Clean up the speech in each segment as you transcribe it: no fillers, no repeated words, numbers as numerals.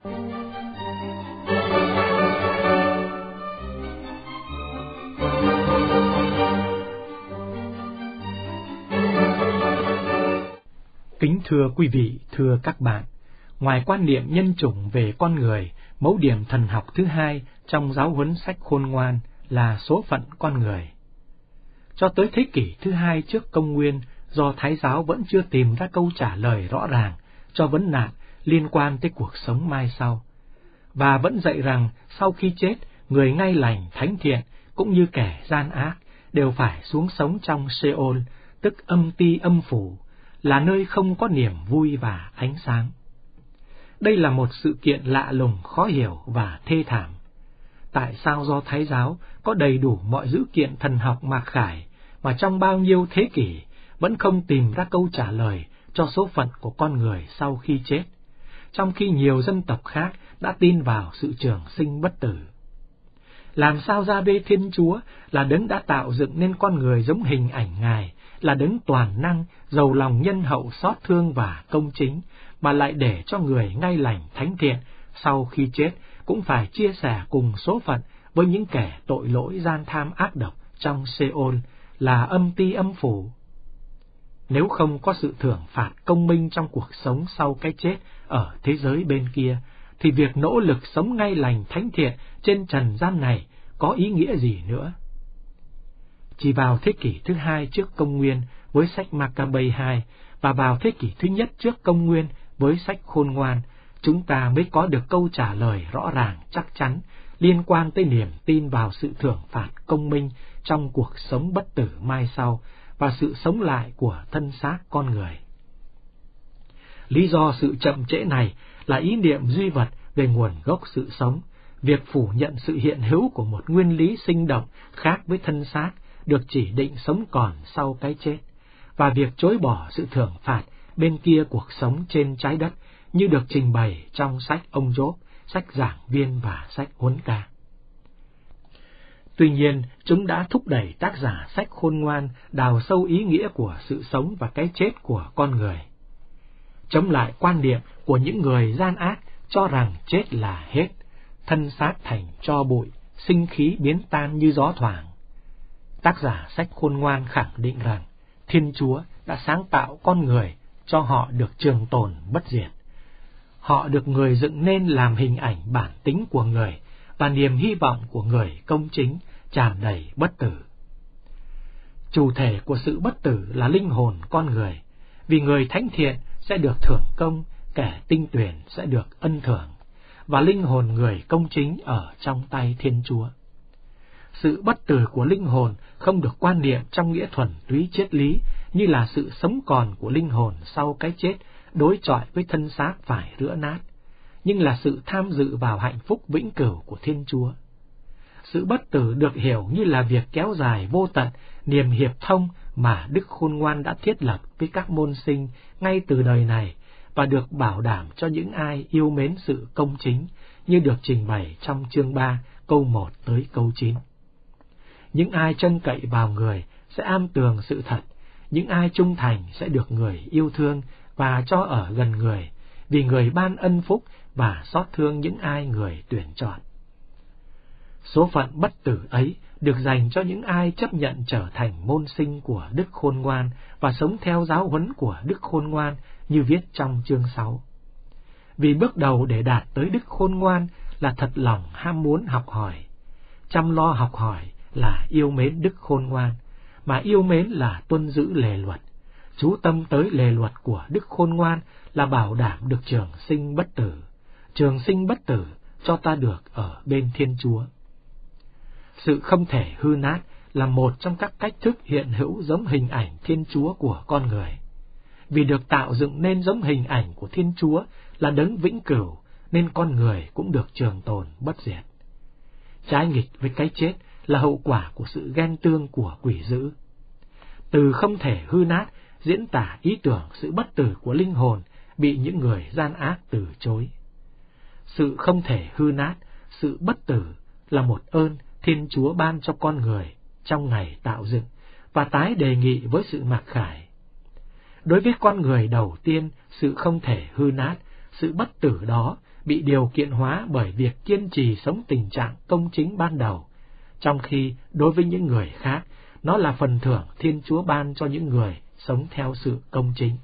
Kính thưa quý vị, thưa các bạn, ngoài quan niệm nhân chủng về con người, mẫu điểm thần học thứ hai trong giáo huấn sách Khôn Ngoan là số phận con người. Cho tới thế kỷ thứ hai trước công nguyên, Do Thái giáo vẫn chưa tìm ra câu trả lời rõ ràng cho vấn nạn liên quan tới cuộc sống mai sau, và vẫn dạy rằng sau khi chết, người ngay lành, thánh thiện cũng như kẻ gian ác đều phải xuống sống trong Sheol, tức âm ti âm phủ, là nơi không có niềm vui và ánh sáng. Đây là một sự kiện lạ lùng, khó hiểu và thê thảm. Tại sao Do Thái giáo có đầy đủ mọi dữ kiện thần học mặc khải mà trong bao nhiêu thế kỷ vẫn không tìm ra câu trả lời cho số phận của con người sau khi chết, trong khi nhiều dân tộc khác đã tin vào sự trường sinh bất tử? Làm sao Gia-bê Thiên Chúa là đấng đã tạo dựng nên con người giống hình ảnh Ngài, là đấng toàn năng, giàu lòng nhân hậu, xót thương và công chính, mà lại để cho người ngay lành, thánh thiện sau khi chết cũng phải chia sẻ cùng số phận với những kẻ tội lỗi, gian tham, ác độc trong Sheol, là âm ti âm phủ? Nếu không có sự thưởng phạt công minh trong cuộc sống sau cái chết ở thế giới bên kia, thì việc nỗ lực sống ngay lành thánh thiện trên trần gian này có ý nghĩa gì nữa? Chỉ vào thế kỷ thứ hai trước công nguyên với sách Ma-ca-bây 2 và vào thế kỷ thứ nhất trước công nguyên với sách Khôn Ngoan, chúng ta mới có được câu trả lời rõ ràng, chắc chắn liên quan tới niềm tin vào sự thưởng phạt công minh trong cuộc sống bất tử mai sau và sự sống lại của thân xác con người. Lý do sự chậm trễ này là ý niệm duy vật về nguồn gốc sự sống, việc phủ nhận sự hiện hữu của một nguyên lý sinh động khác với thân xác được chỉ định sống còn sau cái chết, và việc chối bỏ sự thưởng phạt bên kia cuộc sống trên trái đất như được trình bày trong sách ông Gióp, sách Giảng Viên và sách Huấn Ca. Tuy nhiên, chúng đã thúc đẩy tác giả sách Khôn Ngoan đào sâu ý nghĩa của sự sống và cái chết của con người, chống lại quan điểm của những người gian ác cho rằng chết là hết, thân xác thành tro bụi, sinh khí biến tan như gió thoảng. Tác giả sách Khôn Ngoan khẳng định rằng Thiên Chúa đã sáng tạo con người cho họ được trường tồn bất diệt. Họ được người dựng nên làm hình ảnh bản tính của người và niềm hy vọng của người công chính, tràn đầy bất tử. Chủ thể của sự bất tử là linh hồn con người, vì người thánh thiện sẽ được thưởng công, kẻ tinh tuyền sẽ được ân thưởng, và linh hồn người công chính ở trong tay Thiên Chúa. Sự bất tử của linh hồn không được quan niệm trong nghĩa thuần túy triết lý như là sự sống còn của linh hồn sau cái chết đối chọi với thân xác phải rữa nát, nhưng là sự tham dự vào hạnh phúc vĩnh cửu của Thiên Chúa. Sự bất tử được hiểu như là việc kéo dài vô tận niềm hiệp thông mà Đức Khôn Ngoan đã thiết lập với các môn sinh ngay từ đời này, và được bảo đảm cho những ai yêu mến sự công chính, như được trình bày trong chương 3 câu 1 tới câu 9. Những ai trông cậy vào người sẽ am tường sự thật, những ai trung thành sẽ được người yêu thương và cho ở gần người, vì người ban ân phúc và xót thương những ai người tuyển chọn. Số phận bất tử ấy được dành cho những ai chấp nhận trở thành môn sinh của Đức Khôn Ngoan và sống theo giáo huấn của Đức Khôn Ngoan như viết trong chương 6. Vì bước đầu để đạt tới Đức Khôn Ngoan là thật lòng ham muốn học hỏi, chăm lo học hỏi là yêu mến Đức Khôn Ngoan, mà yêu mến là tuân giữ lề luật, chú tâm tới lề luật của Đức Khôn Ngoan là bảo đảm được trường sinh bất tử, trường sinh bất tử cho ta được ở bên Thiên Chúa. Sự không thể hư nát là một trong các cách thức hiện hữu giống hình ảnh Thiên Chúa của con người. Vì được tạo dựng nên giống hình ảnh của Thiên Chúa là đấng vĩnh cửu, nên con người cũng được trường tồn bất diệt. Trái nghịch với cái chết là hậu quả của sự ghen tương của quỷ dữ. Từ không thể hư nát diễn tả ý tưởng sự bất tử của linh hồn bị những người gian ác từ chối. Sự không thể hư nát, sự bất tử là một ơn Thiên Chúa ban cho con người trong ngày tạo dựng và tái đề nghị với sự mặc khải. Đối với con người đầu tiên, sự không thể hư nát, sự bất tử đó bị điều kiện hóa bởi việc kiên trì sống tình trạng công chính ban đầu, trong khi đối với những người khác, nó là phần thưởng Thiên Chúa ban cho những người sống theo sự công chính.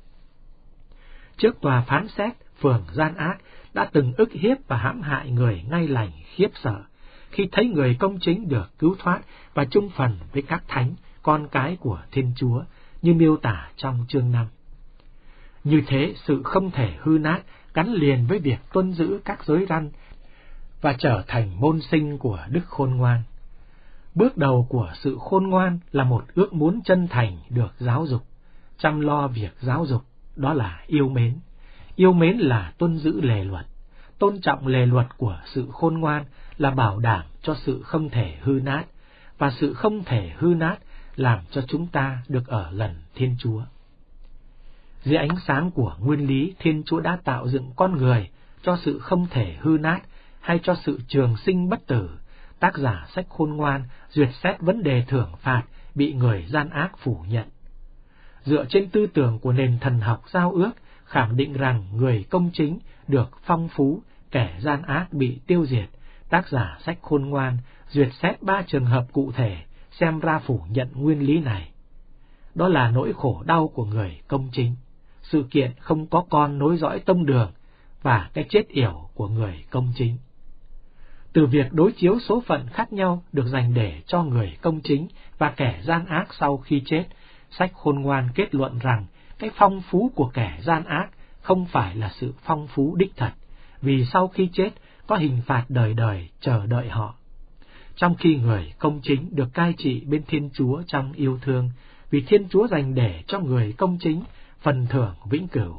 Trước tòa phán xét, phường gian ác đã từng ức hiếp và hãm hại người ngay lành khiếp sợ, khi thấy người công chính được cứu thoát và chung phần với các thánh, con cái của Thiên Chúa, như miêu tả trong chương 5. Như thế, sự không thể hư nát gắn liền với việc tuân giữ các giới răn và trở thành môn sinh của đức khôn ngoan. Bước đầu của sự khôn ngoan là một ước muốn chân thành được giáo dục, chăm lo việc giáo dục, đó là yêu mến. Yêu mến là tuân giữ lề luật. Tôn trọng lề luật của sự khôn ngoan là bảo đảm cho sự không thể hư nát, và sự không thể hư nát làm cho chúng ta được ở gần Thiên Chúa. Dưới ánh sáng của nguyên lý Thiên Chúa đã tạo dựng con người cho sự không thể hư nát hay cho sự trường sinh bất tử, tác giả sách Khôn Ngoan duyệt xét vấn đề thưởng phạt bị người gian ác phủ nhận. Dựa trên tư tưởng của nền thần học giao ước, khẳng định rằng người công chính được phong phú, kẻ gian ác bị tiêu diệt, tác giả sách Khôn Ngoan duyệt xét 3 trường hợp cụ thể, xem ra phủ nhận nguyên lý này. Đó là nỗi khổ đau của người công chính, sự kiện không có con nối dõi tông đường, và cái chết yểu của người công chính. Từ việc đối chiếu số phận khác nhau được dành để cho người công chính và kẻ gian ác sau khi chết, sách Khôn Ngoan kết luận rằng cái phong phú của kẻ gian ác không phải là sự phong phú đích thật, vì sau khi chết có hình phạt đời đời chờ đợi họ. Trong khi người công chính được cai trị bên Thiên Chúa trong yêu thương, vì Thiên Chúa dành để cho người công chính phần thưởng vĩnh cửu.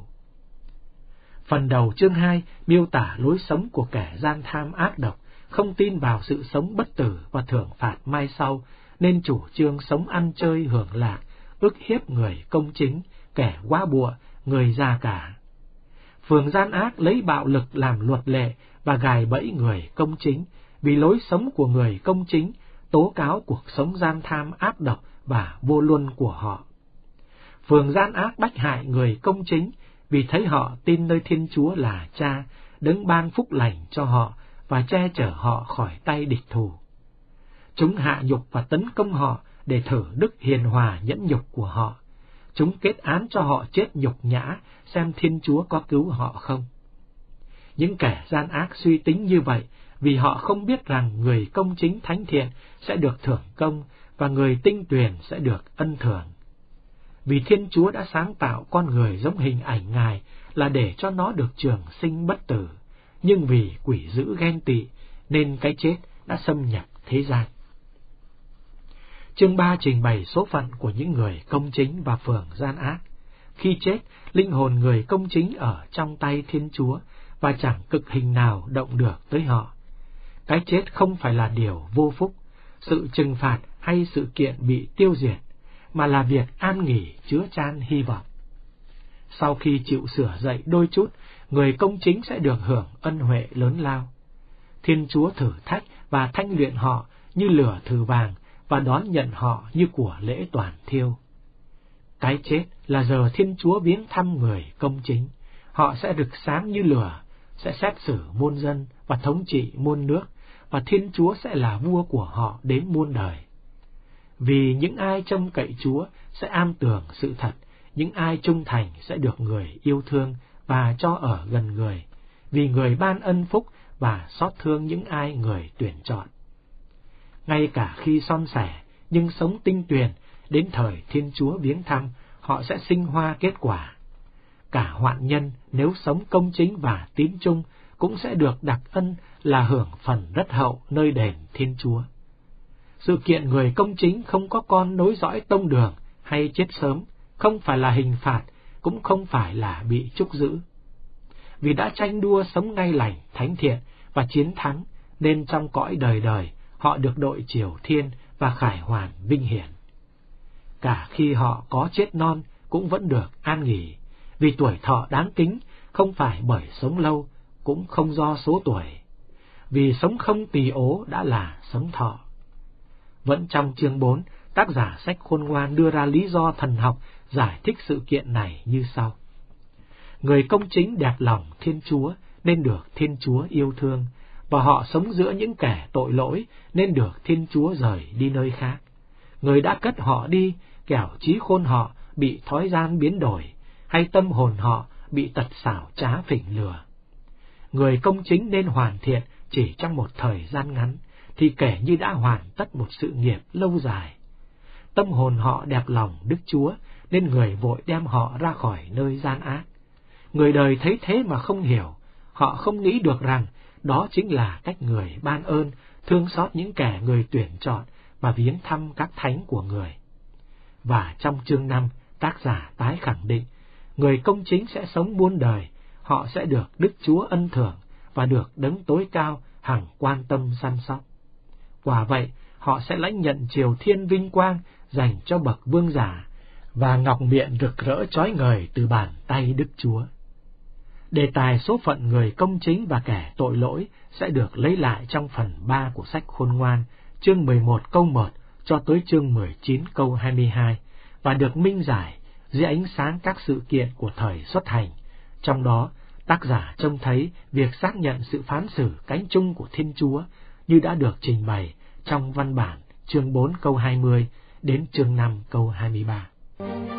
Phần đầu chương 2 miêu tả lối sống của kẻ gian tham ác độc, không tin vào sự sống bất tử và thưởng phạt mai sau, nên chủ trương sống ăn chơi hưởng lạc, ức hiếp người công chính, kẻ quá bụa, người già cả. Phường gian ác lấy bạo lực làm luật lệ và gài bẫy người công chính, vì lối sống của người công chính tố cáo cuộc sống gian tham ác độc và vô luân của họ. Phường gian ác bách hại người công chính, vì thấy họ tin nơi Thiên Chúa là Cha, đấng ban phúc lành cho họ và che chở họ khỏi tay địch thù. Chúng hạ nhục và tấn công họ để thử đức hiền hòa nhẫn nhục của họ. Chúng kết án cho họ chết nhục nhã, xem Thiên Chúa có cứu họ không. Những kẻ gian ác suy tính như vậy, vì họ không biết rằng người công chính thánh thiện sẽ được thưởng công và người tinh tuyền sẽ được ân thưởng. Vì Thiên Chúa đã sáng tạo con người giống hình ảnh Ngài là để cho nó được trường sinh bất tử, nhưng vì quỷ dữ ghen tị nên cái chết đã xâm nhập thế gian. Chương 3 trình bày số phận của những người công chính và phường gian ác. Khi chết, linh hồn người công chính ở trong tay Thiên Chúa và chẳng cực hình nào động được tới họ. Cái chết không phải là điều vô phúc, sự trừng phạt hay sự kiện bị tiêu diệt, mà là việc an nghỉ chứa chan hy vọng. Sau khi chịu sửa dậy đôi chút, người công chính sẽ được hưởng ân huệ lớn lao. Thiên Chúa thử thách và thanh luyện họ như lửa thử vàng và đón nhận họ như của lễ toàn thiêu. Cái chết là giờ Thiên Chúa viếng thăm người công chính. Họ sẽ rực sáng như lửa, sẽ xét xử muôn dân và thống trị muôn nước, và Thiên Chúa sẽ là vua của họ đến muôn đời. Vì những ai trông cậy Chúa sẽ am tường sự thật, những ai trung thành sẽ được người yêu thương và cho ở gần người, vì người ban ân phúc và xót thương những ai người tuyển chọn. Ngay cả khi son sẻ, nhưng sống tinh tuyền, đến thời Thiên Chúa viếng thăm, họ sẽ sinh hoa kết quả. Cả hoạn nhân nếu sống công chính và tín trung cũng sẽ được đặc ân là hưởng phần rất hậu nơi đền Thiên Chúa. Sự kiện người công chính không có con nối dõi tông đường hay chết sớm, không phải là hình phạt, cũng không phải là bị trúc giữ. Vì đã tranh đua sống ngay lành, thánh thiện và chiến thắng, nên trong cõi đời đời họ được đội chiều thiên và khải hoàn vinh hiển. Cả khi họ có chết non cũng vẫn được an nghỉ, vì tuổi thọ đáng kính không phải bởi sống lâu, cũng không do số tuổi, vì sống không tỳ ố đã là sống thọ. Vẫn trong chương 4, tác giả sách Khôn Ngoan đưa ra lý do thần học giải thích sự kiện này như sau. Người công chính đẹp lòng Thiên Chúa nên được Thiên Chúa yêu thương, và họ sống giữa những kẻ tội lỗi nên được Thiên Chúa rời đi nơi khác. Người đã cất họ đi, kẻo trí khôn họ bị thói gian biến đổi, hay tâm hồn họ bị tật xảo trá phỉnh lừa. Người công chính nên hoàn thiện chỉ trong một thời gian ngắn, thì kể như đã hoàn tất một sự nghiệp lâu dài. Tâm hồn họ đẹp lòng Đức Chúa, nên người vội đem họ ra khỏi nơi gian ác. Người đời thấy thế mà không hiểu, họ không nghĩ được rằng đó chính là cách người ban ơn, thương xót những kẻ người tuyển chọn và viếng thăm các thánh của người. Và trong chương 5, tác giả tái khẳng định, người công chính sẽ sống muôn đời, họ sẽ được Đức Chúa ân thưởng và được Đấng tối cao hằng quan tâm săn sóc. Quả vậy, họ sẽ lãnh nhận triều thiên vinh quang dành cho bậc vương giả, và ngọc miện rực rỡ chói ngời từ bàn tay Đức Chúa. Đề tài số phận người công chính và kẻ tội lỗi sẽ được lấy lại trong phần 3 của sách Khôn Ngoan, chương 11 câu 1 cho tới chương 19 câu 22, và được minh giải dưới ánh sáng các sự kiện của thời xuất hành. Trong đó, tác giả trông thấy việc xác nhận sự phán xử cánh chung của Thiên Chúa như đã được trình bày trong văn bản chương 4 câu 20 đến chương 5 câu 23.